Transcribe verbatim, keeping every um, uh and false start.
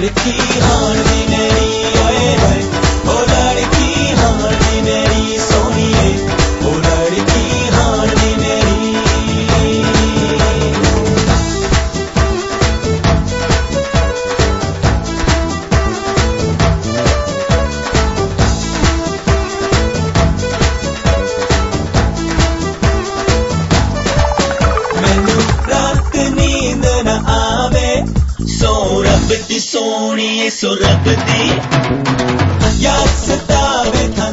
लड़की हाण दी मेरी ओए होए ओ लड़की हाण दी मेरी सोनिए ओ लड़की हाण दी मेरी मैनू रात नींद न आवे सो रब दी सोनिए सो रब दी याद सतावे था